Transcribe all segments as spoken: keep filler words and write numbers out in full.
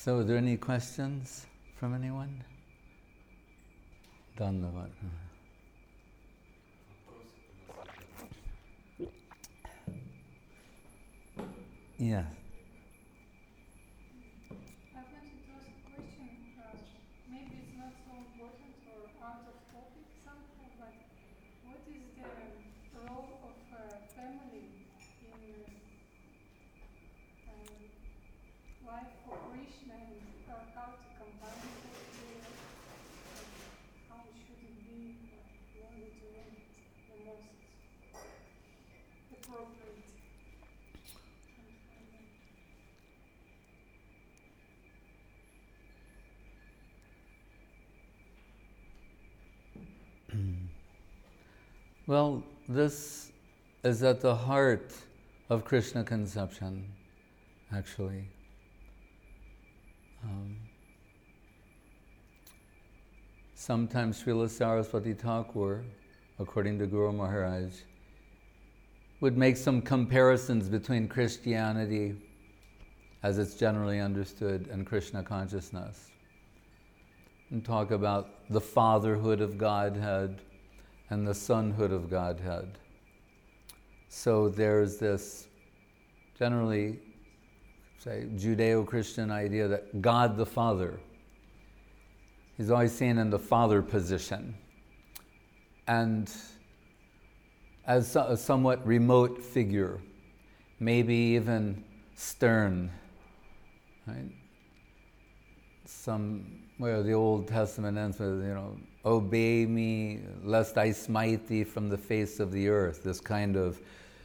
So, are there any questions from anyone? Dhanyavad. Yeah. I wanted to ask a question. Uh, maybe it's not so important or out of topic somehow, but what is the role of uh, family in uh, life for Krishna, and uh, how to combine it with, uh, how should it be in order to make it the most appropriate? Well, this is at the heart of Krishna conception, actually. Um, sometimes Srila Saraswati Thakur, according to Guru Maharaj, would make some comparisons between Christianity, as it's generally understood, and Krishna consciousness, and talk about the fatherhood of Godhead and the sonhood of Godhead. So there's this generally, say, Judeo-Christian idea that God the Father, he's always seen in the father position. And as a somewhat remote figure, maybe even stern, right? Some, where the Old Testament ends with, you know, obey me lest I smite thee from the face of the earth. This kind of,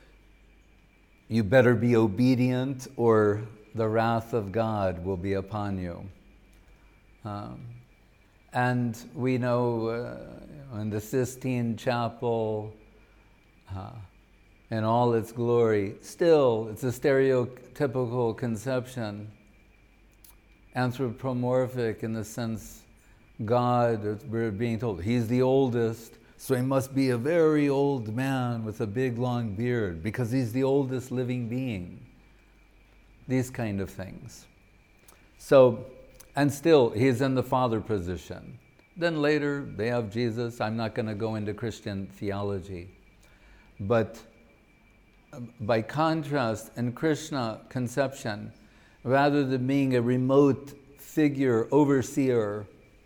you better be obedient or the wrath of God will be upon you. Um, and we know uh, in the Sistine Chapel, uh, in all its glory, still it's a stereotypical conception, anthropomorphic in the sense God, we're being told, he's the oldest, so he must be a very old man with a big long beard because he's the oldest living being. These kind of things. So, and still, he's in the father position. Then later, they have Jesus. I'm not going to go into Christian theology. But by contrast, in Krishna conception, rather than being a remote figure, overseer,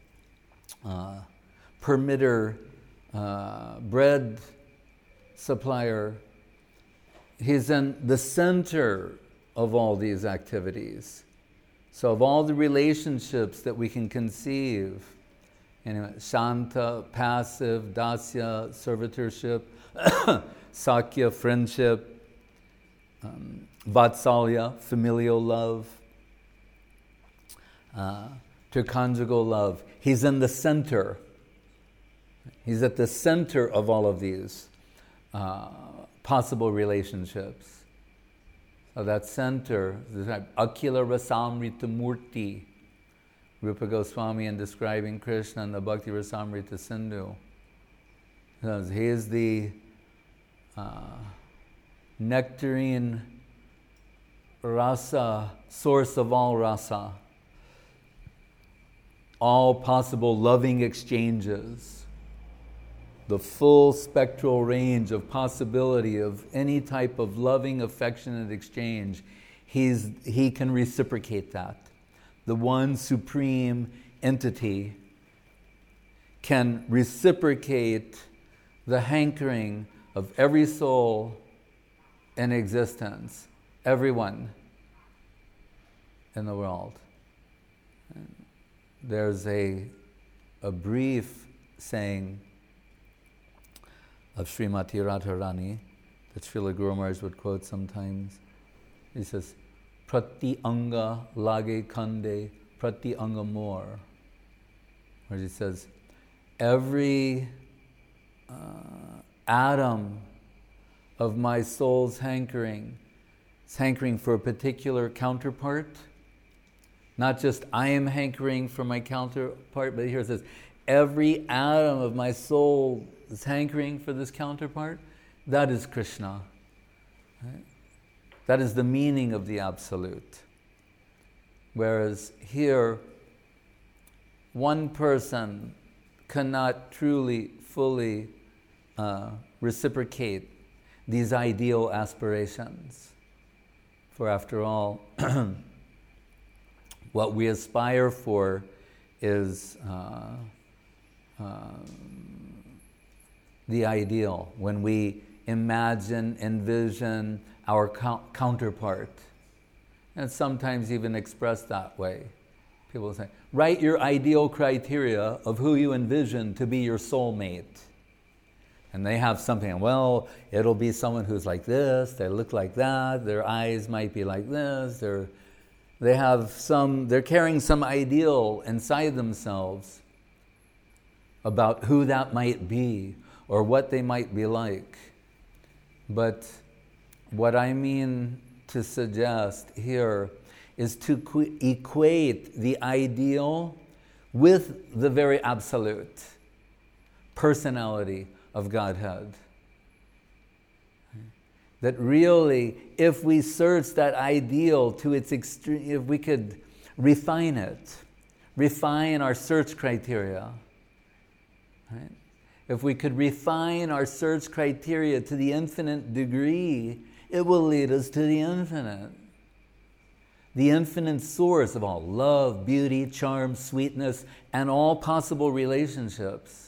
Uh, permitter, uh, bread supplier, he's in the center of all these activities. So of all the relationships that we can conceive, anyway, Shanta, passive, Dasya, servitorship, Sakya, friendship, um, Vatsalya, familial love, uh, to conjugal love. He's in the center. He's at the center of all of these uh, possible relationships. So that center, Akila Rasamrita Murti, Rupa Goswami in describing Krishna in the Bhakti Rasamrita Sindhu, says he is the uh, nectarine rasa, source of all rasa. All possible loving exchanges, the full spectral range of possibility of any type of loving, affectionate exchange, he's, he can reciprocate that. The one supreme entity can reciprocate the hankering of every soul in existence, everyone in the world. There's a, a brief saying of Srimati Radharani that Srila Guru Maharaj would quote sometimes. He says, Prati anga lage kande, prati anga more. Where he says, every uh, atom of my soul's hankering is hankering for a particular counterpart. Not just I am hankering for my counterpart, but here it says, every atom of my soul is hankering for this counterpart. That is Krishna. Right? That is the meaning of the Absolute. Whereas here, one person cannot truly, fully uh, reciprocate these ideal aspirations. For after all, what we aspire for is uh, uh, the ideal. When we imagine, envision our co- counterpart, and sometimes even expressed that way. People say, write your ideal criteria of who you envision to be your soulmate. And they have something, well, it'll be someone who's like this, they look like that, their eyes might be like this, they're, they have some, they're carrying some ideal inside themselves about who that might be or what they might be like. But what I mean to suggest here is to qu- equate the ideal with the very absolute personality of Godhead. That really, if we search that ideal to its extreme, if we could refine it, refine our search criteria, right? If we could refine our search criteria to the infinite degree, it will lead us to the infinite. The infinite source of all love, beauty, charm, sweetness, and all possible relationships.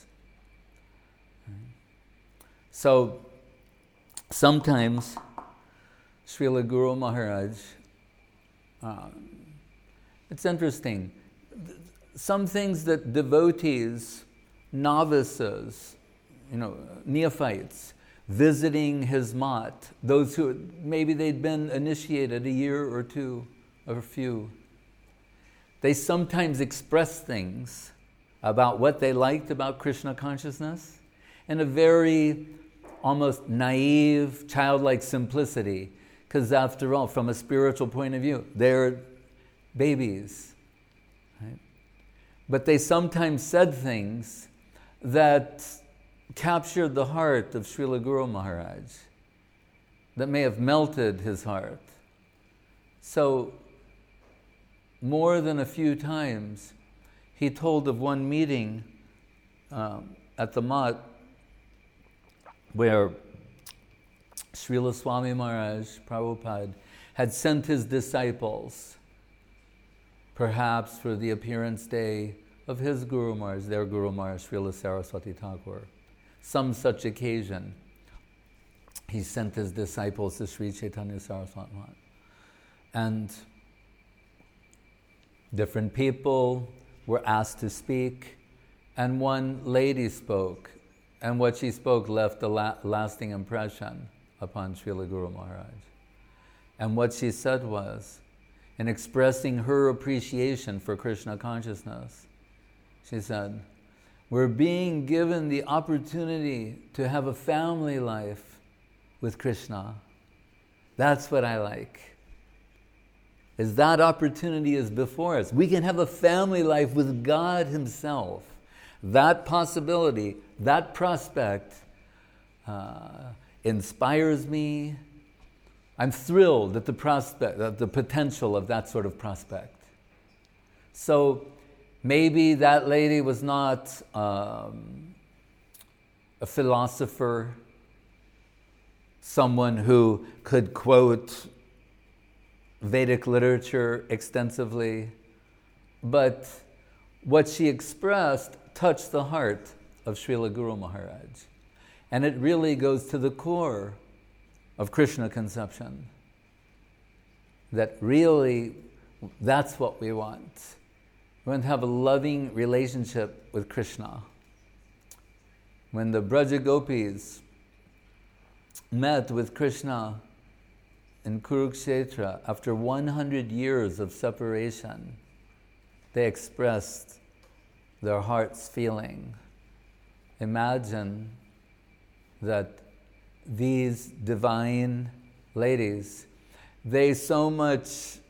So, sometimes, Srila Guru Maharaj, um, it's interesting. Some things that devotees, novices, you know, neophytes, visiting his mat, those who maybe they'd been initiated a year or two or a few, they sometimes express things about what they liked about Krishna consciousness in a very almost naive, childlike simplicity, because after all, from a spiritual point of view, they're babies. Right? But they sometimes said things that captured the heart of Srila Guru Maharaj, that may have melted his heart. So, more than a few times, he told of one meeting um, at the Mat where Srila Swami Maharaj, Prabhupada, had sent his disciples, perhaps for the appearance day of his Guru Maharaj, their Guru Maharaj, Srila Saraswati Thakur. Some such occasion, he sent his disciples to Sri Chaitanya Saraswati Mat. And different people were asked to speak, and one lady spoke, and what she spoke left a la- lasting impression upon Srila Guru Maharaj. And what she said was, in expressing her appreciation for Krishna consciousness, she said, we're being given the opportunity to have a family life with Krishna. That's what I like. Is that opportunity is before us. We can have a family life with God Himself. That possibility, that prospect uh, inspires me. I'm thrilled at the prospect, at the potential of that sort of prospect. So maybe that lady was not um, a philosopher, someone who could quote Vedic literature extensively, but what she expressed touched the heart of Srila Guru Maharaj. And it really goes to the core of Krishna conception. That really, that's what we want. We want to have a loving relationship with Krishna. When the Braja Gopis met with Krishna in Kurukshetra, after one hundred years of separation, they expressed their heart's feeling. Imagine that these divine ladies, they so much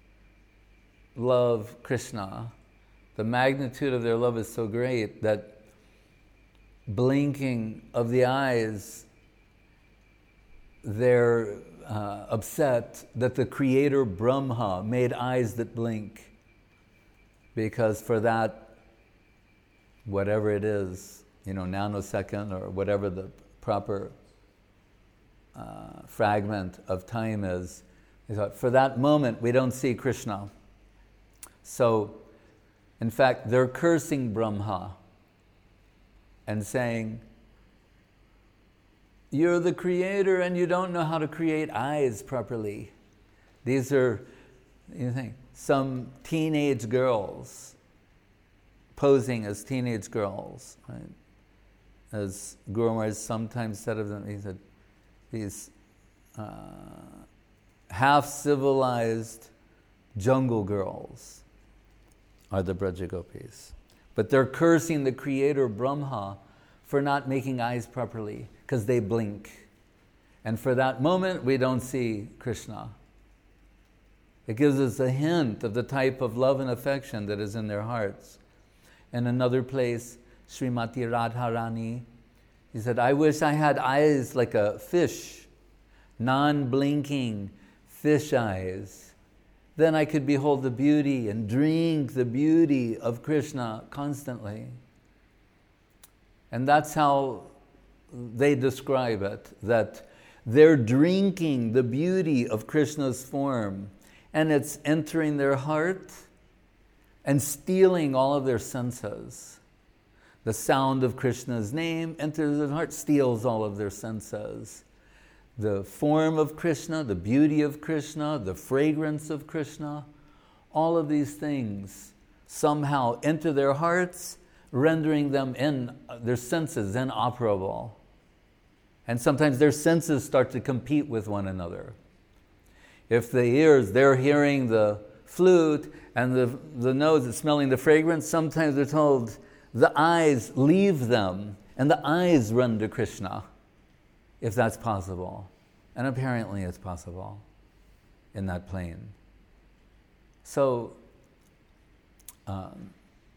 love Krishna. The magnitude of their love is so great that blinking of the eyes, they're uh, upset that the creator Brahma made eyes that blink. because for that, whatever it is, you know, nanosecond or whatever the proper uh, fragment of time is, he thought, for that moment we don't see Krishna. So, in fact, they're cursing Brahma and saying, you're the creator and you don't know how to create eyes properly. These are, you think, some teenage girls posing as teenage girls, right? As Guru Maharaj sometimes said of them, he said, these uh, half-civilized jungle girls are the Braja Gopis. But they're cursing the creator Brahma for not making eyes properly, because they blink. And for that moment, we don't see Krishna. It gives us a hint of the type of love and affection that is in their hearts. In another place, Srimati Radharani, he said, I wish I had eyes like a fish, non-blinking fish eyes. Then I could behold the beauty and drink the beauty of Krishna constantly. And that's how they describe it, that they're drinking the beauty of Krishna's form, and it's entering their heart and stealing all of their senses. The sound of Krishna's name enters their heart, steals all of their senses. The form of Krishna, the beauty of Krishna, the fragrance of Krishna, all of these things somehow enter their hearts, rendering them in their senses inoperable. And sometimes their senses start to compete with one another. If the ears, they're hearing the flute, and the, the nose is smelling the fragrance, sometimes they're told the eyes leave them, and the eyes run to Krishna, if that's possible. And apparently it's possible in that plane. So, um,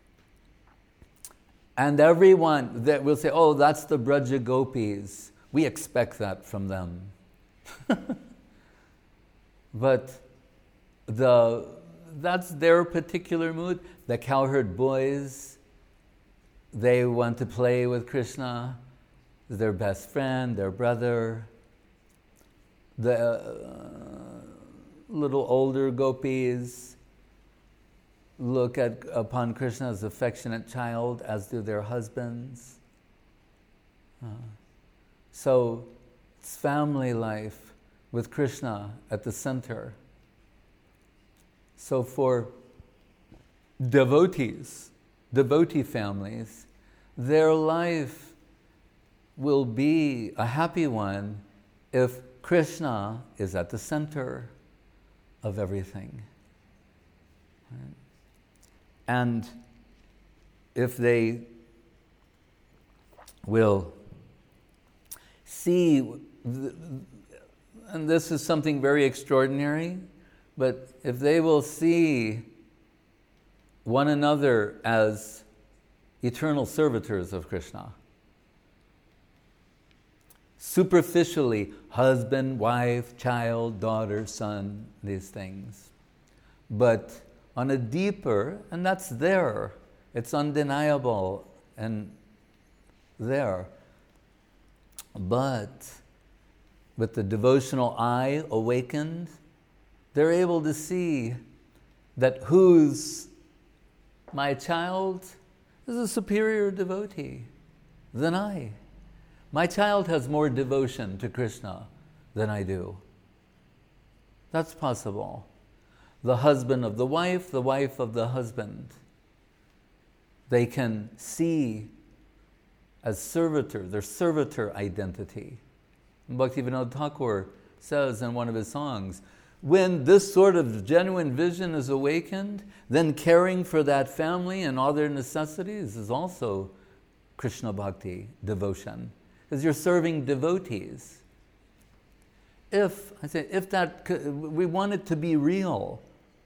and everyone that will say, oh, that's the Braja Gopis. We expect that from them. But the that's their particular mood. The cowherd boys, they want to play with Krishna, their best friend, their brother. The uh, little older gopis look at upon Krishna as affectionate child, as do their husbands. Uh, so it's family life with Krishna at the center. So for devotees, devotee families, their life will be a happy one if Krishna is at the center of everything. Right? And if they will see, and this is something very extraordinary, but if they will see one another as eternal servitors of Krishna, superficially, husband, wife, child, daughter, son, these things. But on a deeper, and that's there, it's undeniable and there. But with the devotional eye awakened, they're able to see that who's my child is a superior devotee than I. My child has more devotion to Krishna than I do. That's possible. The husband of the wife, the wife of the husband. They can see as servitor, their servitor identity. Bhaktivinoda Thakur says in one of his songs, when this sort of genuine vision is awakened, then caring for that family and all their necessities is also Krishna Bhakti, devotion. Because you're serving devotees. If, I say, if that, we want it to be real.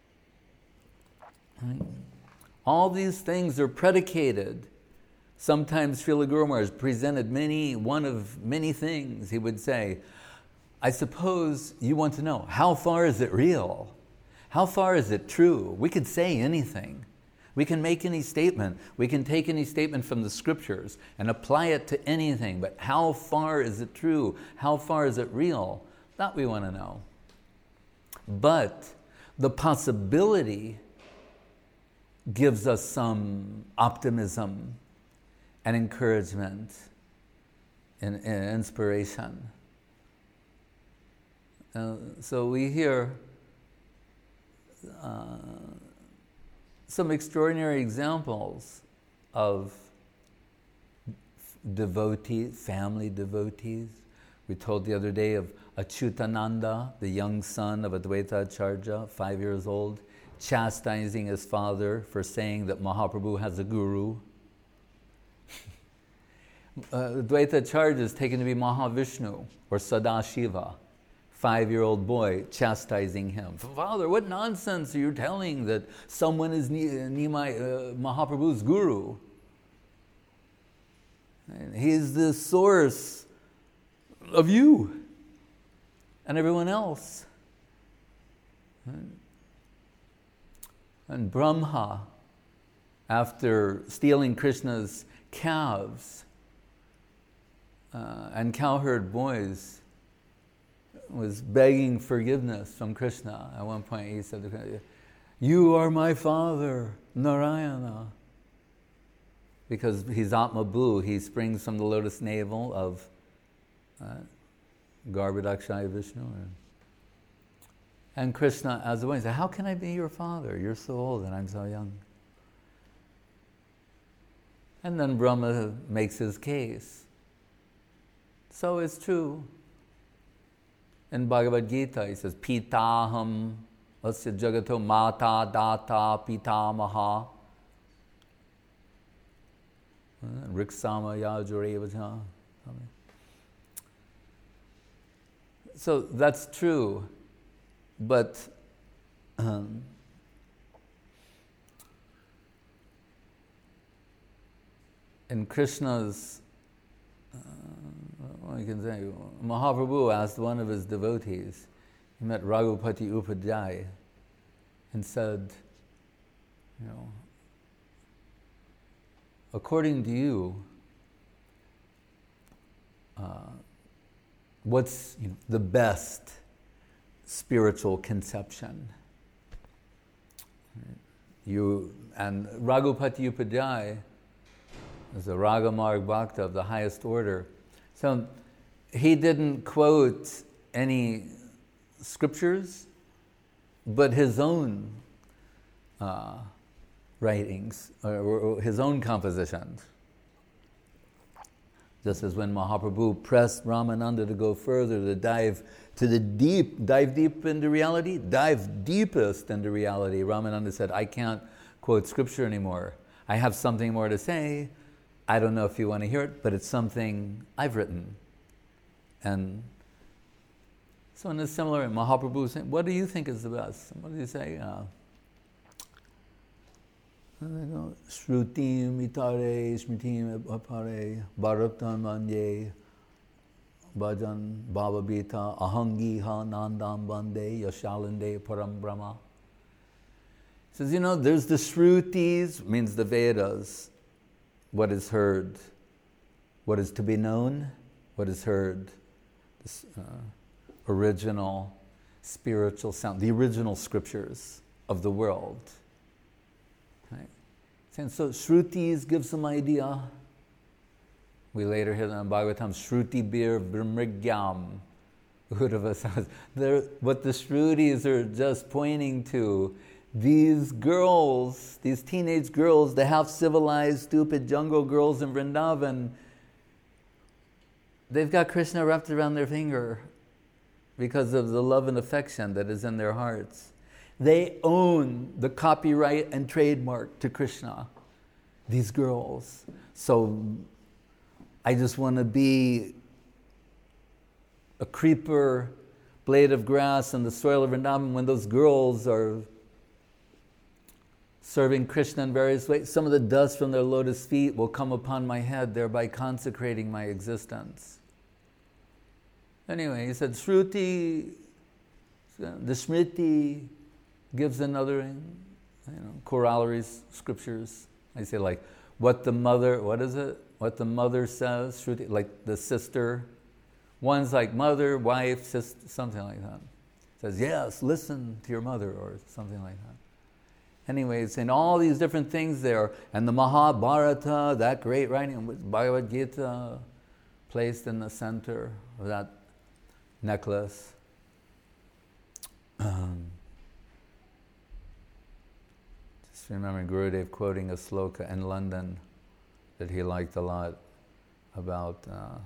Right? All these things are predicated. Sometimes Srila Guru Maharaj presented many, one of many things. He would say, I suppose you want to know, how far is it real? How far is it true? We could say anything. We can make any statement. We can take any statement from the scriptures and apply it to anything. But how far is it true? How far is it real? That we want to know. But the possibility gives us some optimism and encouragement and, and inspiration. Uh, so we hear uh, some extraordinary examples of devotees, family devotees. We told the other day of Achyutananda, the young son of Advaita Acharya, five years old, chastising his father for saying that Mahaprabhu has a guru. uh, Advaita Acharya is taken to be Mahavishnu or Sadashiva. Five-year-old boy chastising him. Father, what nonsense are you telling that someone is Nimai, uh, Mahaprabhu's guru? And he's the source of you and everyone else. And Brahma, after stealing Krishna's calves uh, and cowherd boys, was begging forgiveness from Krishna. At one point he said, "You are my father, Narayana." Because he's Atmabhu, he springs from the lotus navel of uh, Garbhodakshaya Vishnu. And Krishna, as the one, said, "How can I be your father? You're so old and I'm so young." And then Brahma makes his case. So it's true. In Bhagavad Gita, he says, "Pitaham asya jagato mata data pitamaha riksama yajurevaja." So that's true, but um, in Krishna's uh, Well, you can say, Mahaprabhu asked one of his devotees, he met Raghupati Upadhyay, and said, you know, according to you, uh, what's you know, the best spiritual conception? You and Raghupati Upadhyay is a Ragamarg Bhakta of the highest order. So he didn't quote any scriptures, but his own uh, writings, or, or his own compositions. Just as when Mahaprabhu pressed Ramananda to go further, to dive to the deep, dive deep into reality, dive deepest into reality, Ramananda said, "I can't quote scripture anymore. I have something more to say. I don't know if you want to hear it, but it's something I've written." And so in a similar, Mahaprabhu was saying, "What do you think is the best?" What did he say? Uh, Shrutim itare smritim apare bharatan manye bhajan bhavabhita ahangiha nandam bande yashalande param brahma. He says, you know, there's the Shrutis, means the Vedas, what is heard, what is to be known, what is heard, this uh, original spiritual sound, the original scriptures of the world. Right? And so Shrutis give some idea. We later hear in Bhagavatam, Shruti bir brahmrigyam. Uddhava says, what the Shrutis are just pointing to, these girls, these teenage girls, the half-civilized, stupid jungle girls in Vrindavan, they've got Krishna wrapped around their finger because of the love and affection that is in their hearts. They own the copyright and trademark to Krishna, these girls. So I just want to be a creeper, blade of grass in the soil of Vrindavan when those girls are serving Krishna in various ways. Some of the dust from their lotus feet will come upon my head, thereby consecrating my existence. Anyway, he said, Shruti, the Smriti, gives another you know, corollary scriptures. I say like, what the mother, what is it? What the mother says, Shruti, like the sister. One's like mother, wife, sister, something like that. Says, yes, listen to your mother, or something like that. Anyways, in all these different things there, and the Mahabharata, that great writing, with Bhagavad Gita placed in the center of that necklace. Um, just remember Gurudev quoting a sloka in London that he liked a lot about uh,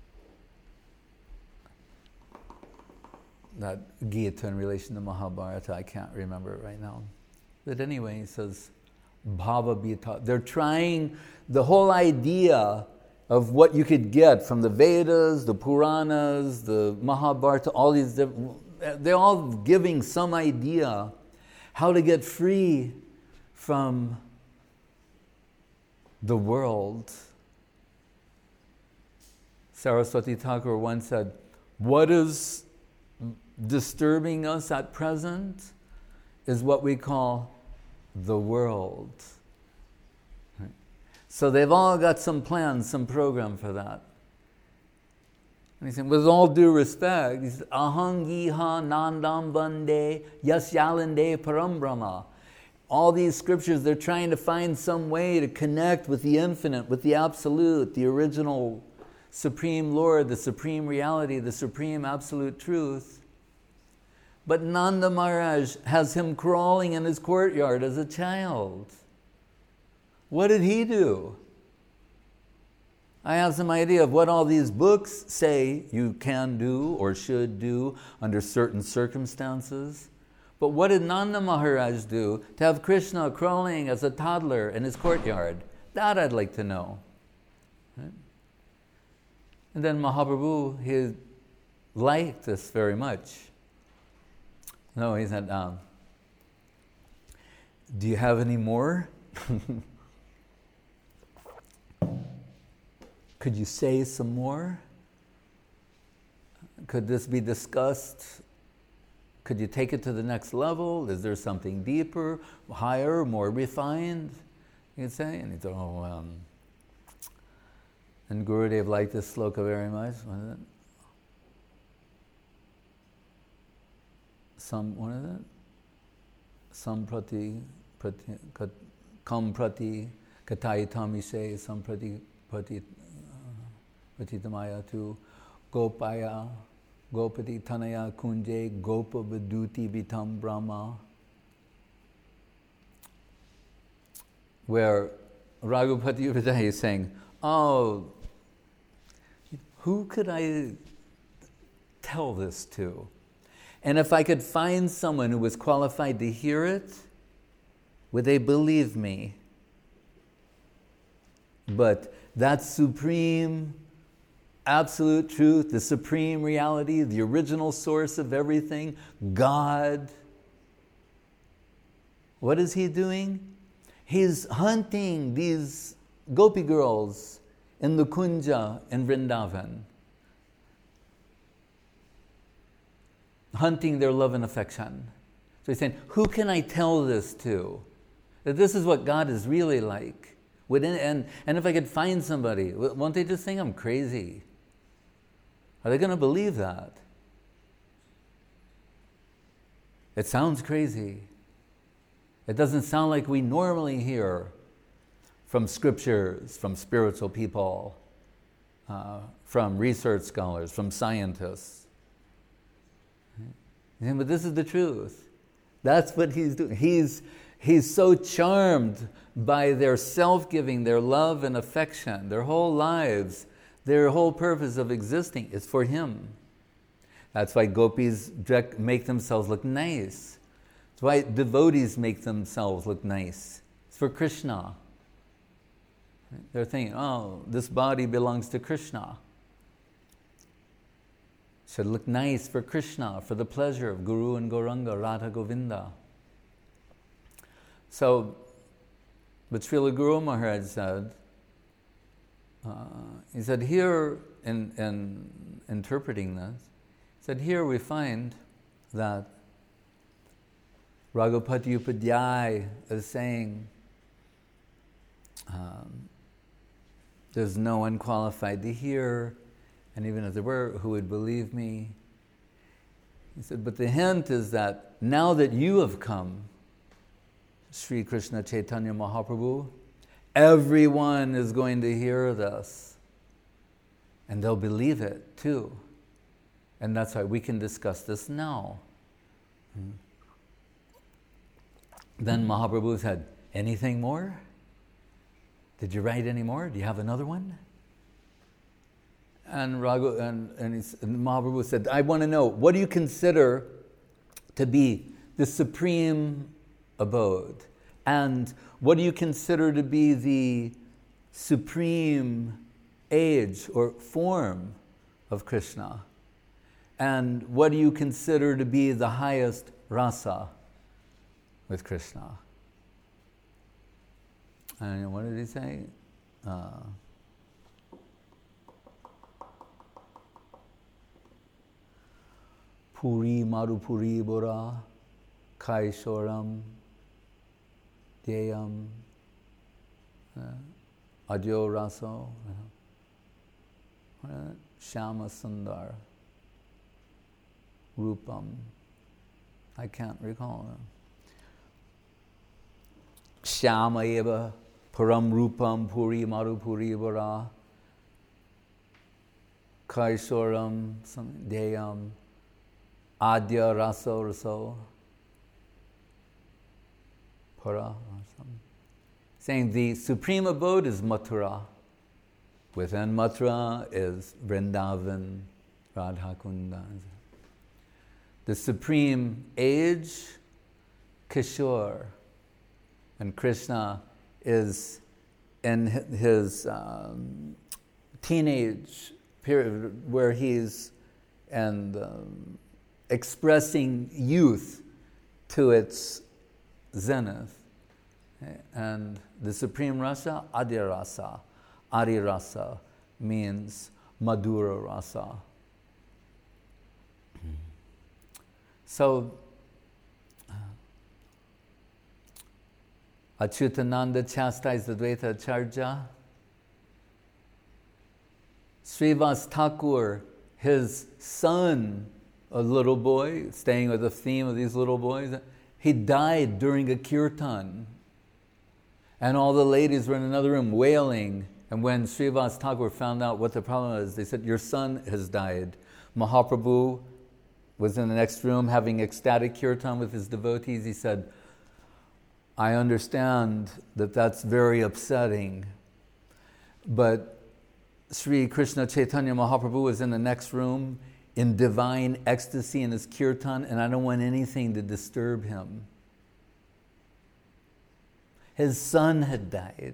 that Gita in relation to Mahabharata. I can't remember it right now. But anyway, he says, Bhava Bhita. They're trying the whole idea of what you could get from the Vedas, the Puranas, the Mahabharata, all these different, they're all giving some idea how to get free from the world. Saraswati Thakur once said, what is disturbing us at present is what we call the world. Right. So they've all got some plan, some program for that. And he said, with all due respect, he said, Aham Giha Nandam Vande Yasyalande Param Brahma. All these scriptures, they're trying to find some way to connect with the infinite, with the absolute, the original Supreme Lord, the supreme reality, the supreme absolute truth. But Nanda Maharaj has him crawling in his courtyard as a child. What did he do? I have some idea of what all these books say you can do or should do under certain circumstances. But what did Nanda Maharaj do to have Krishna crawling as a toddler in his courtyard? That I'd like to know. Right? And then Mahaprabhu, he liked this very much. No, he said, um, do you have any more? Could you say some more? Could this be discussed? Could you take it to the next level? Is there something deeper, higher, more refined? You could say. And he thought, oh, um, and Gurudev liked this sloka very much. What is it? Some, what is it? Samprati, prati, kat, kam prati, katayitamise, samprati, prati, patitamaya tu, gopaya, gopati tanaya kunje, gopa viduti vitam brahma. Where Raghupati Upadhyaya is saying, oh, who could I tell this to? And if I could find someone who was qualified to hear it, would they believe me? But that supreme, absolute truth, the supreme reality, the original source of everything, God, what is he doing? He's hunting these gopi girls in the Kunja in Vrindavan, hunting their love and affection. So he's saying, who can I tell this to? That this is what God is really like. Within, and, and if I could find somebody, won't they just think I'm crazy? Are they going to believe that? It sounds crazy. It doesn't sound like we normally hear from scriptures, from spiritual people, uh, from research scholars, from scientists. But this is the truth. That's what he's doing. He's, he's so charmed by their self-giving, their love and affection, their whole lives, their whole purpose of existing is for him. That's why gopis make themselves look nice. That's why devotees make themselves look nice. It's for Krishna. They're thinking, oh, this body belongs to Krishna. Should look nice for Krishna, for the pleasure of Guru and Gauranga, Radha Govinda. So, but Srila Guru Maharaj said, uh, he said here, in, in interpreting this, he said here we find that Raghupati Upadhyay is saying, um, there's no one qualified to hear, and even if there were, who would believe me? He said, but the hint is that now that you have come, Sri Krishna Chaitanya Mahaprabhu, everyone is going to hear this, and they'll believe it too. And that's why we can discuss this now. Hmm. Then Mahaprabhu said, anything more? Did you write any more? Do you have another one? And, Raghu, and, and, and Mahaprabhu said, I want to know, what do you consider to be the supreme abode? And what do you consider to be the supreme age or form of Krishna? And what do you consider to be the highest rasa with Krishna? And what did he say? Uh, Puri Marupuri Bora Kaishoram Deyam Adyo Raso Shama Sundar Rupam. I can't recall them. Shama Eva Param Rupam Puri Marupuri Bora Kaishoram Deyam Adya Raso Raso Para or something. Saying the supreme abode is Mathura. Within Mathura is Vrindavan, Radha Kunda. The supreme age, Kishore. And Krishna is in his um, teenage period where he's and um, expressing youth to its zenith. And the supreme rasa, Adi Rasa. Adi Rasa means Madhura Rasa. So, Achyutananda chastised the Advaita Acharya. Srivas Thakur, his son, a little boy, staying with the theme of these little boys, he died during a kirtan. And all the ladies were in another room wailing. And when Srivas Thakur found out what the problem was, they said, your son has died. Mahaprabhu was in the next room having ecstatic kirtan with his devotees. He said, I understand that that's very upsetting, but Sri Krishna Chaitanya Mahaprabhu was in the next room in divine ecstasy in his kirtan, and I don't want anything to disturb him. His son had died.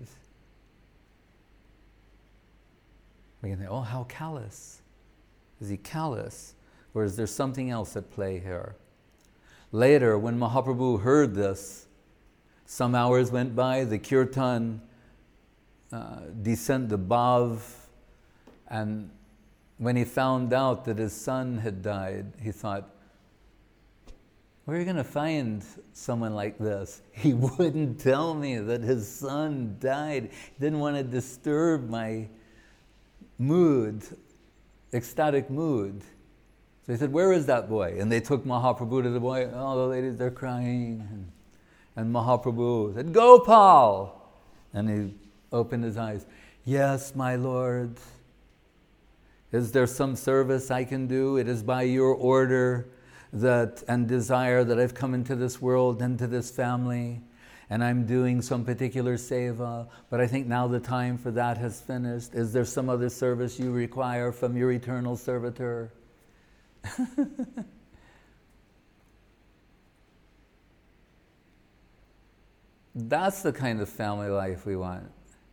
We can think, oh, how callous. Is he callous? Or is there something else at play here? Later, when Mahaprabhu heard this, some hours went by, the kirtan uh, descended above, and when he found out that his son had died, he thought, where are you going to find someone like this? He wouldn't tell me that his son died. He didn't want to disturb my mood, ecstatic mood. So he said, where is that boy? And they took Mahaprabhu to the boy. Oh, the ladies, they're crying. And, and Mahaprabhu said, Gopal! And he opened his eyes. Yes, my Lord. Is there some service I can do? It is by your order that and desire that I've come into this world, into this family, and I'm doing some particular seva, but I think now the time for that has finished. Is there some other service you require from your eternal servitor? That's the kind of family life we want.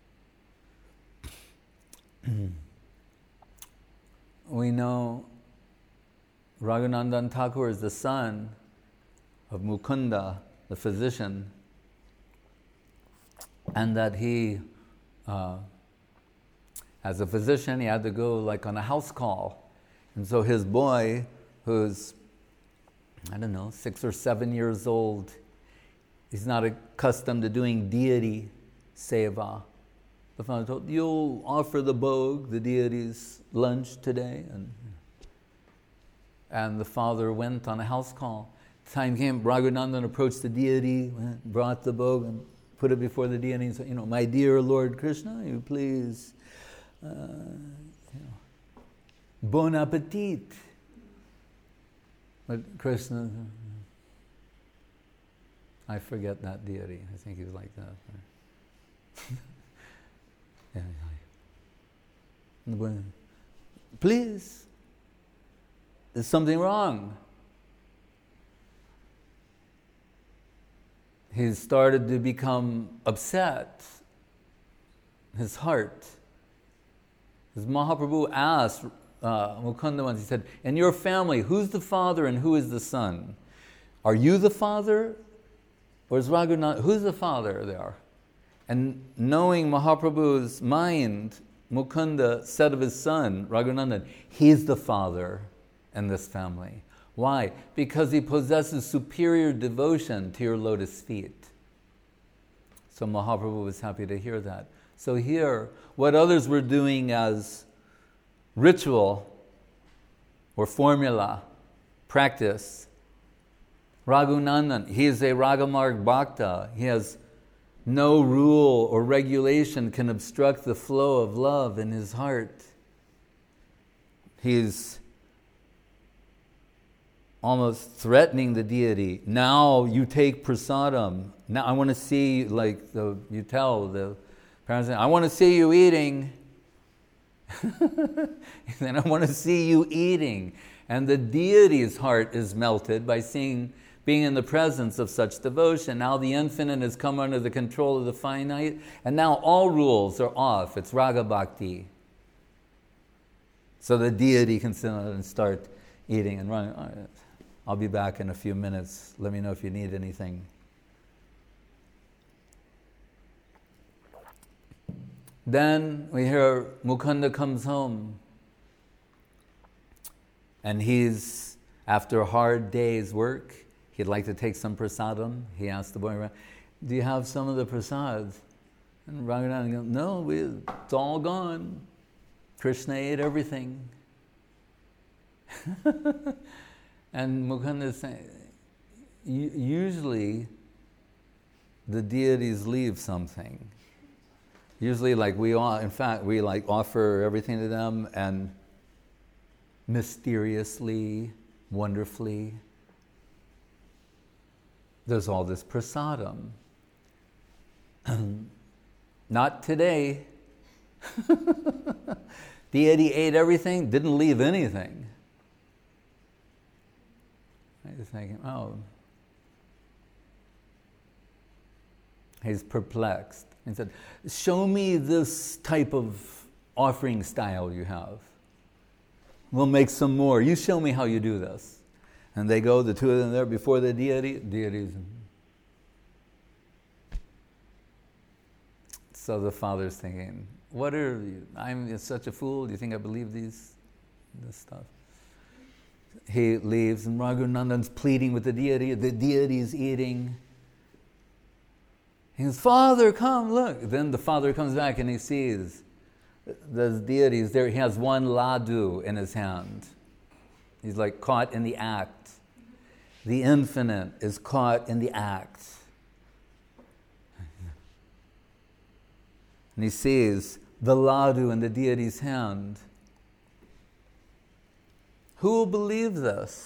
We know Raghunandan Thakur is the son of Mukunda, the physician, and that he, uh, as a physician, he had to go like on a house call. And so his boy, who's, I don't know, six or seven years old, He's not accustomed to doing deity seva. The father told, you'll offer the Bhog, the deity's lunch today. And, and the father went on a house call. Time came, Raghunandan approached the deity, went, brought the Bhog and put it before the deity and said, you know, my dear Lord Krishna, you please, uh, you know, bon appetit. But Krishna, I forget that deity. I think he was like that. Yeah, yeah. Please, there's something wrong. He started to become upset. His heart. As Mahaprabhu asked uh, Mukunda once, he said, in your family, who's the father and who is the son? Are you the father? Or is Raghunandan, who's the father there? And knowing Mahaprabhu's mind, Mukunda said of his son, Raghunandan, he's the father in this family. Why? Because he possesses superior devotion to your lotus feet. So Mahaprabhu was happy to hear that. So here, what others were doing as ritual or formula, practice, Raghunandan, he is a Ragamarg Bhakta. He has no rule or regulation can obstruct the flow of love in his heart. He's almost threatening the deity. Now you take prasadam. Now I want to see, like the you tell the parents, I want to see you eating. And I want to see you eating. And the deity's heart is melted by seeing, being in the presence of such devotion. Now the infinite has come under the control of the finite, and now all rules are off. It's Raga Bhakti. So the deity can sit down and start eating and running. I'll be back in a few minutes. Let me know if you need anything. Then we hear Mukunda comes home. And he's, after a hard day's work, he'd like to take some prasadam. He asked the boy, do you have some of the prasad? And Raghunandan goes, no, we, it's all gone. Krishna ate everything. And Mukunda is saying, usually the deities leave something. Usually, like we all, in fact, we like offer everything to them, and mysteriously, wonderfully, there's all this prasadam. Not today. Deity ate everything, didn't leave anything. I was thinking, oh, he's perplexed. He said, show me this type of offering style you have. We'll make some more. You show me how you do this. And they go, the two of them there before the deity, deities. So the father's thinking, what are you? I'm such a fool. Do you think I believe these, this stuff? He leaves, and Raghunandan's pleading with the deity. The deity is eating. He goes, Father, come, look. Then the father comes back and he sees the deity is there. He has one ladu in his hand. He's like caught in the act. The infinite is caught in the act. And he sees the ladu in the deity's hand. Who will believe this?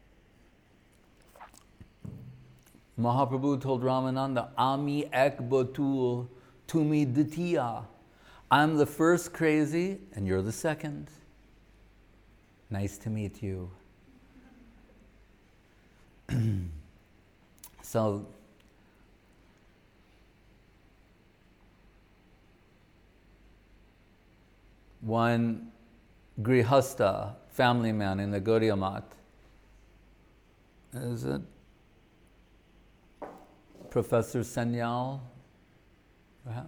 Mahaprabhu told Ramananda, Ami ek batul, tumi ditya. I'm the first crazy, and you're the second. Nice to meet you. So, one grihasta, family man in the Gaudiya Math, is it Professor Sanyal, perhaps?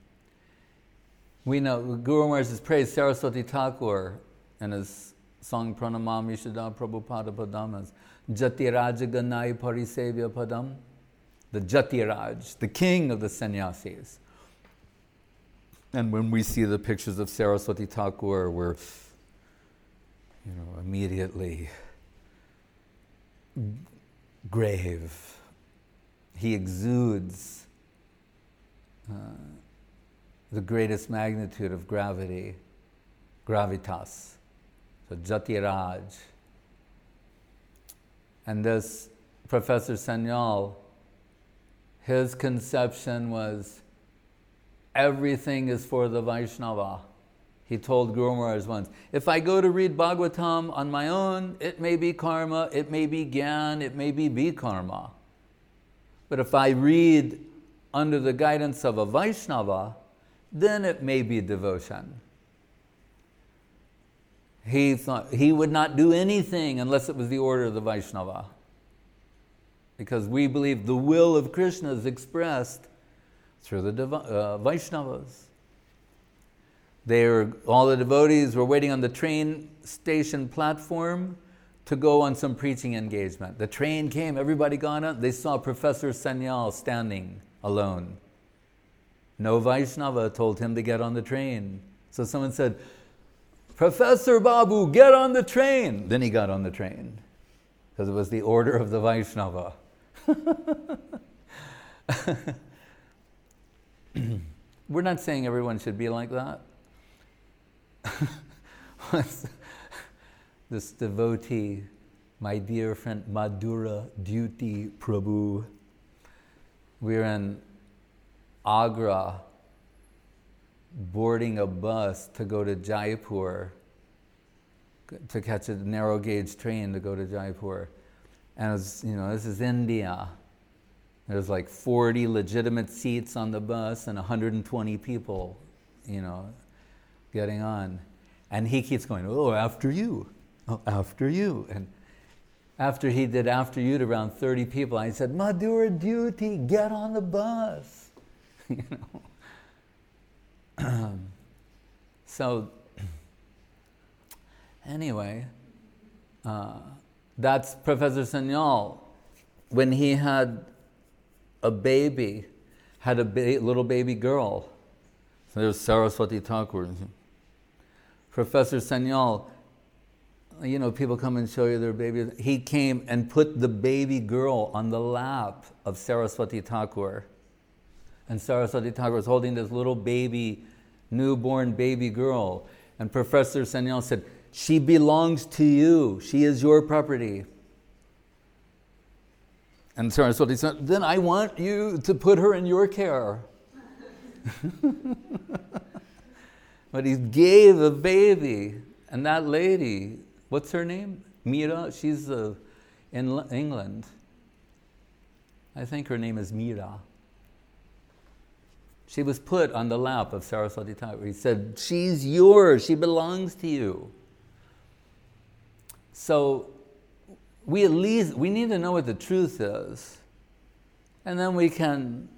We know, Guru Maharaj has praised Saraswati Thakur in his song Pranamami Shada Prabhupada Padamas, Jati Rajaganai Parisevya Padam, the Jatiraj, the king of the sannyasis. And when we see the pictures of Saraswati Thakur, we're, you know, immediately grave. He exudes uh, the greatest magnitude of gravity, gravitas. So Jatiraj. And this Professor Sanyal, his conception was everything is for the Vaishnava. He told Guru Maharaj once, if I go to read Bhagavatam on my own, it may be karma, it may be gyan, it may be bikarma. But if I read under the guidance of a Vaishnava, then it may be devotion. He thought he would not do anything unless it was the order of the Vaishnava. Because we believe the will of Krishna is expressed through the Dev- uh, Vaishnavas. They were, all the devotees were waiting on the train station platform to go on some preaching engagement. The train came, everybody got on, they saw Professor Sanyal standing alone. No Vaishnava told him to get on the train. So someone said, Professor Babu, get on the train. Then he got on the train, because it was the order of the Vaishnava. We're not saying everyone should be like that. This devotee, my dear friend Madhura Duty Prabhu, we're in Agra boarding a bus to go to Jaipur, to catch a narrow gauge train to go to Jaipur. And it was, you know, this is India. There's like forty legitimate seats on the bus and one hundred twenty people, you know, getting on. And he keeps going, oh, after you, oh, after you. And after he did after you to around thirty people, I said, Madhura Duty, get on the bus. You know. So, anyway, uh, that's Professor Sanyal. When he had a baby, had a ba- little baby girl. So there's Saraswati Thakur. Professor Sanyal, you know, people come and show you their baby. He came and put the baby girl on the lap of Saraswati Thakur. And Saraswati Thakur was holding this little baby, newborn baby girl. And Professor Sanyal said, she belongs to you. She is your property. And Saraswati said, then I want you to put her in your care. But he gave a baby. And that lady, what's her name? Mira, she's uh, in England. I think her name is Mira. She was put on the lap of Saraswati Thakur. He said, she's yours, she belongs to you. So we at least, we need to know what the truth is. And then we can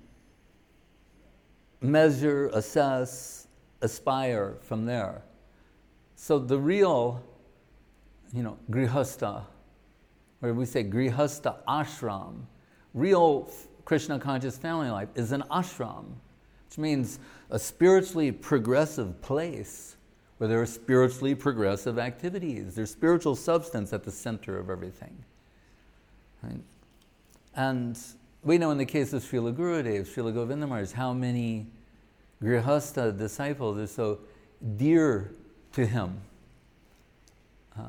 measure, assess, aspire from there. So the real, you know, grihastha, or we say grihastha ashram, real Krishna conscious family life is an ashram, which means a spiritually progressive place where there are spiritually progressive activities. There's spiritual substance at the center of everything. Right? And we know in the case of Srila Gurudev, Srila Govinda Maharaj, how many grihastha disciples are so dear to him. Uh,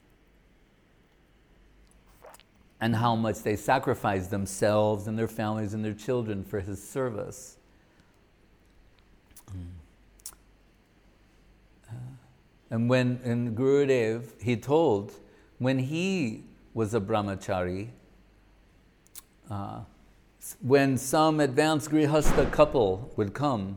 and how much they sacrifice themselves and their families and their children for his service. Uh, and when in Gurudev, he told, when he was a brahmachari, uh, when some advanced grihastha couple would come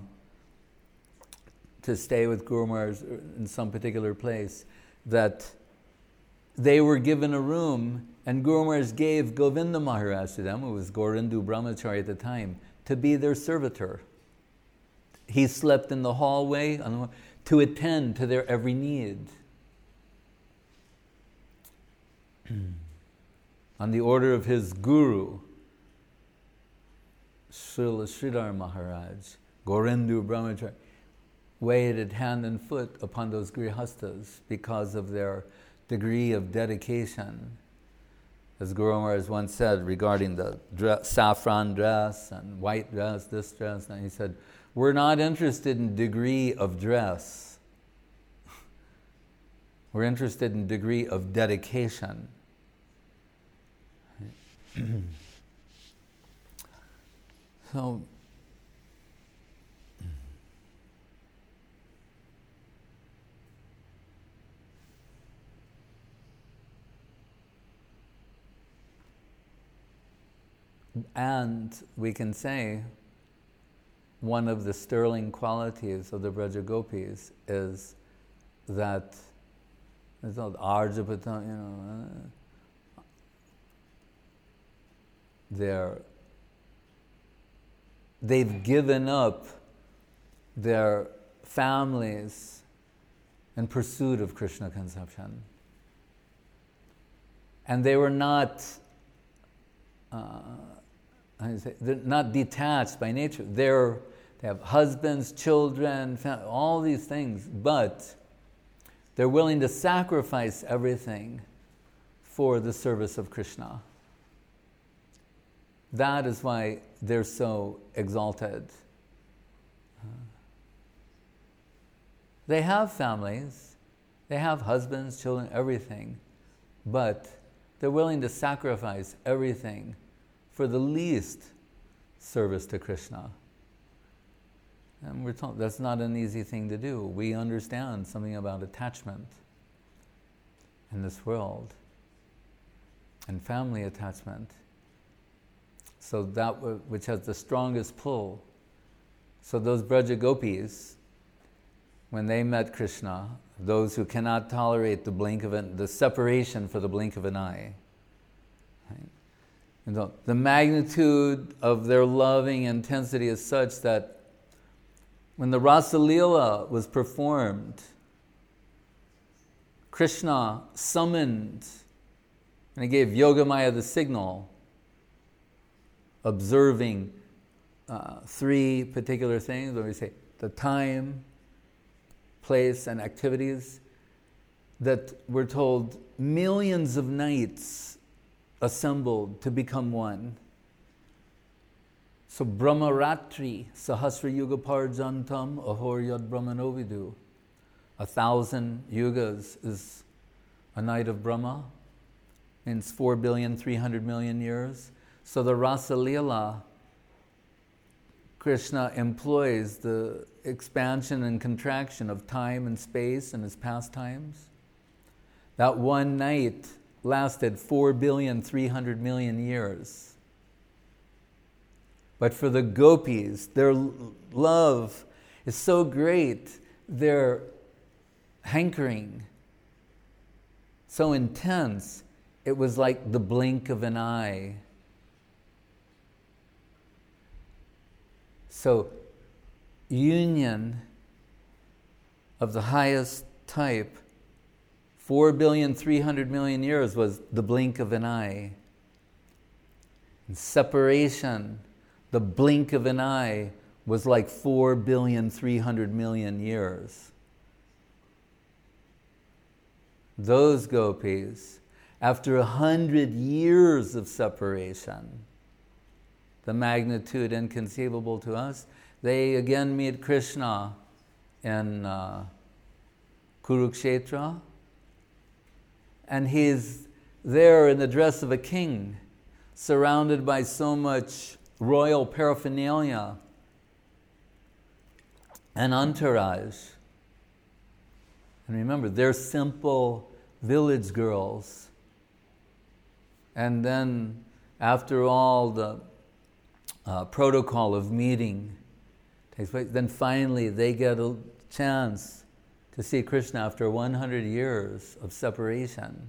to stay with Guru Maharaj in some particular place, that they were given a room, and Guru Maharaj gave Govinda Maharaj to them, who was Gorindu Brahmachari at the time, to be their servitor. He slept in the hallway to attend to their every need. On the order of his guru. Srila Sridhar Maharaj, Gorendu Brahmacharya, waited hand and foot upon those grihastas because of their degree of dedication. As Guru Maharaj once said regarding the dress, saffron dress and white dress, this dress, and he said, we're not interested in degree of dress. We're interested in degree of dedication. So, and we can say one of the sterling qualities of the Braja Gopis is that it's called Arjapata, you know, uh, they're they've given up their families in pursuit of Krishna conception. And they were not uh, they're not detached by nature. They're, they have husbands, children, family, all these things, but they're willing to sacrifice everything for the service of Krishna. That is why they're so exalted. They have families, they have husbands, children, everything, but they're willing to sacrifice everything for the least service to Krishna. And we're told that's not an easy thing to do. We understand something about attachment in this world and family attachment. So that w- which has the strongest pull. So those Braja Gopis, when they met Krishna, those who cannot tolerate the blink of an, the separation for the blink of an eye, right? And the, the magnitude of their loving intensity is such that when the Rasa Leela was performed, Krishna summoned, and he gave Yogamaya the signal, observing uh, three particular things, where we say the time, place, and activities, that we're told millions of nights assembled to become one. So Brahmaratri, Sahasra Yuga Parjantam, Ahor Yad Brahmanovidu. A thousand yugas is a night of Brahma, means four billion, three hundred million years. So the Rasa Leela, Krishna employs the expansion and contraction of time and space in his pastimes. That one night lasted four billion, three hundred million years. But for the gopis, their love is so great, their hankering so intense, it was like the blink of an eye. So, union of the highest type, four billion, three hundred million years was the blink of an eye. And separation, the blink of an eye, was like four billion, three hundred million years. Those gopis, after a hundred years of separation, the magnitude inconceivable to us, they again meet Krishna in uh, Kurukshetra, and he's there in the dress of a king, surrounded by so much royal paraphernalia and entourage. And remember, they're simple village girls. And then, after all the uh, protocol of meeting takes place, then finally they get a chance to see Krishna after one hundred years of separation.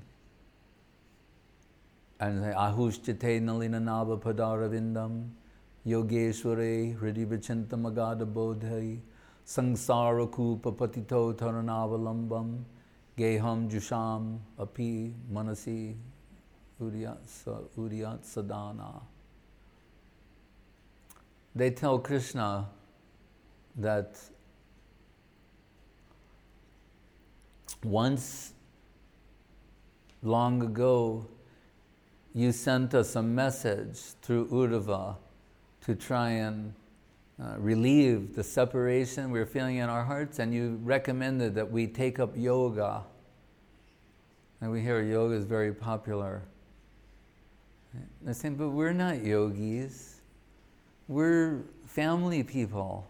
And they Ahushchite Nalina Nava Padaravindam Yogeshware Hridibachintam Agada Bodhai Sangsara Kupa Patito Taranavalam Geham Jusham Api Manasi Uriyat Sadana. they tell Krishna that once, long ago, you sent us a message through Uddhava to try and uh, relieve the separation we're feeling in our hearts, and you recommended that we take up yoga. And we hear yoga is very popular. They're saying, but we're not yogis. We're family people.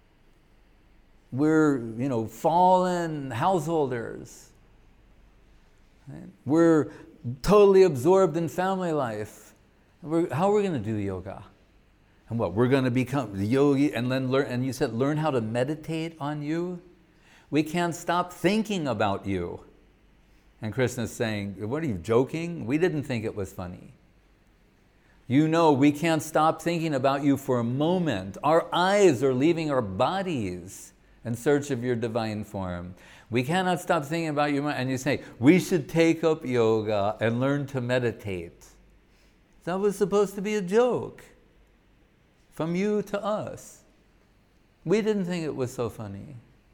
We're, you know, fallen householders. Right? We're totally absorbed in family life. We're, how are we going to do yoga? And what, we're going to become the yogi and then learn, and you said learn how to meditate on you? We can't stop thinking about you. And Krishna's saying, what are you, joking? We didn't think it was funny. You know we can't stop thinking about you for a moment. Our eyes are leaving our bodies in search of your divine form. We cannot stop thinking about you. And you say, we should take up yoga and learn to meditate. That was supposed to be a joke from you to us. We didn't think it was so funny.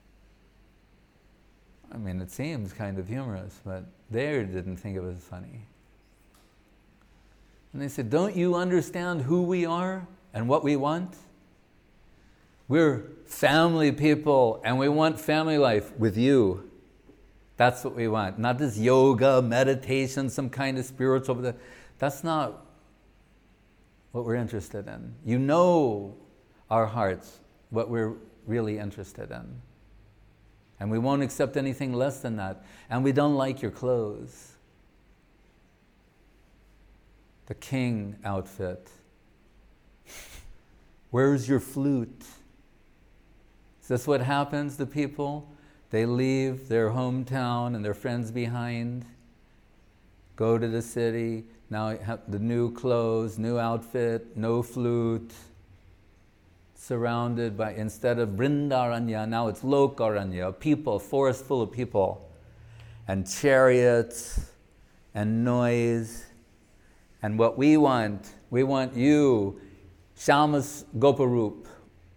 I mean, it seems kind of humorous, but they didn't think it was funny. And they said, don't you understand who we are and what we want? We're family people and we want family life with you. That's what we want. Not this yoga, meditation, some kind of spiritual... That's not what we're interested in. You know our hearts, what we're really interested in. And we won't accept anything less than that. And we don't like your clothes. The king outfit. Where's your flute? Is this what happens to people? They leave their hometown and their friends behind, go to the city, now have the new clothes, new outfit, no flute, surrounded by, instead of Vrindaranya, now it's Lokaranya, people, forest full of people, and chariots, and noise. And what we want, we want you, Shamas Goparup,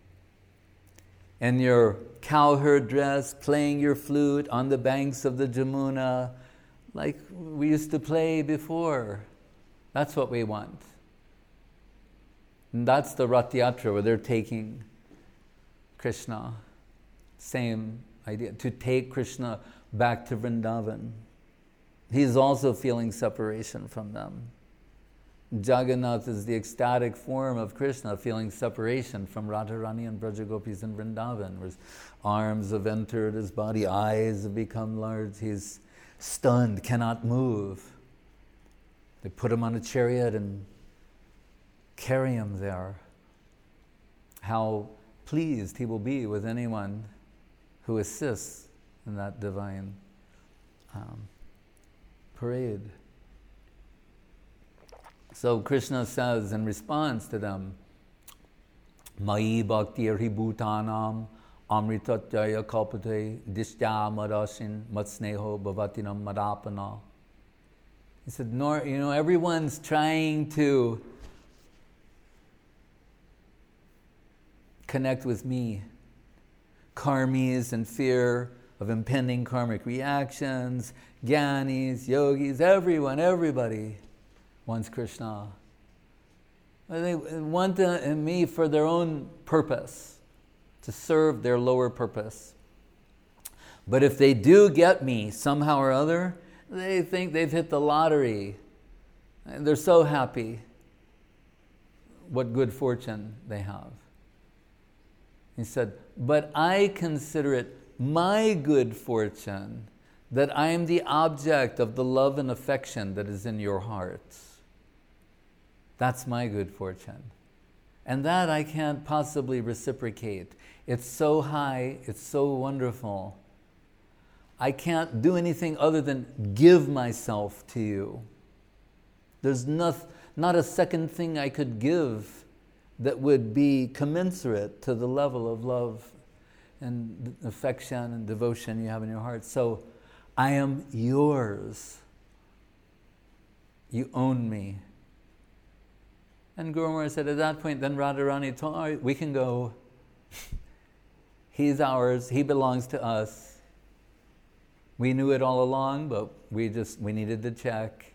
in your cowherd dress, playing your flute on the banks of the Jamuna, like we used to play before. That's what we want. And that's the Rath Yatra where they're taking Krishna. Same idea, to take Krishna back to Vrindavan. He's also feeling separation from them. Jagannath is the ecstatic form of Krishna feeling separation from Radharani and Brajagopis in Vrindavan, where his arms have entered his body, eyes have become large, he's stunned, cannot move. They put him on a chariot and carry him there. How pleased he will be with anyone who assists in that divine um, parade. So Krishna says in response to them, Mai bhaktir hi bhutanam amritatyaya kalpate dishtya madasin matsneho bhavatinam madapana. He said, nor, you know, everyone's trying to connect with me. Karmis in fear of impending karmic reactions, jnanis, yogis, everyone, everybody wants Krishna. They want the, me for their own purpose, to serve their lower purpose. But if they do get me somehow or other, they think they've hit the lottery. And they're so happy. What good fortune they have. He said, but I consider it my good fortune that I am the object of the love and affection that is in your hearts. That's my good fortune. And that I can't possibly reciprocate. It's so high, it's so wonderful. I can't do anything other than give myself to you. There's not, not a second thing I could give that would be commensurate to the level of love and affection and devotion you have in your heart. So I am yours. You own me. And Guru Maharaj said at that point, then Radharani told, all right, we can go. He's ours, he belongs to us. We knew it all along, but we just, we needed to check.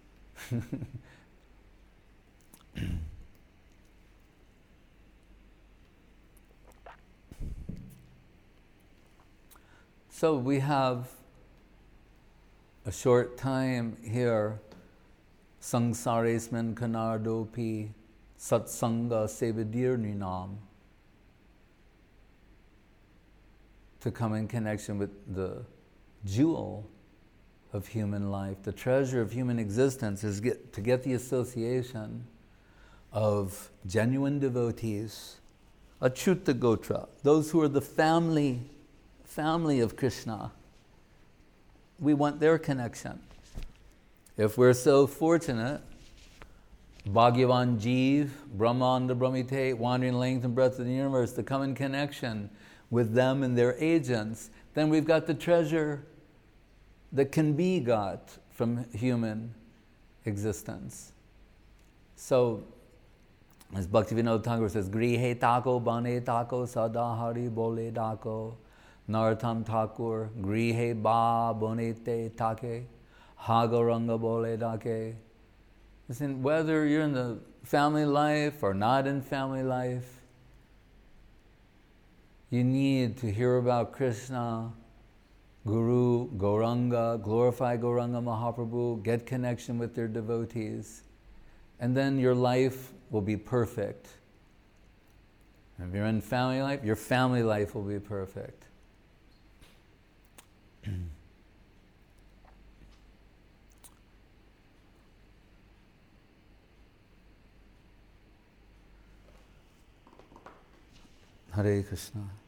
So we have a short time here, Sangsaresman Kanardopi Satsanga Sevadir Ninam, to come in connection with the jewel of human life. The treasure of human existence is get, to get the association of genuine devotees, Achyuta Gotra, those who are the family, family of Krishna. We want their connection. If we're so fortunate, Bhagyavan Jeev, Brahmanda Brahmite, wandering length and breadth of the universe, to come in connection with them and their agents, then we've got the treasure that can be got from human existence. So, as Bhaktivinoda Thakur says, Grihe tako, bane tako, sadahari bole tako, Nartam Thakur, Grihe ba bonete take, Hagaranga bole dake. Listen, whether you're in the family life or not in family life, you need to hear about Krishna, Guru, Gauranga, glorify Gauranga Mahaprabhu, get connection with their devotees, and then your life will be perfect. If you're in family life, your family life will be perfect. Hare Krishna.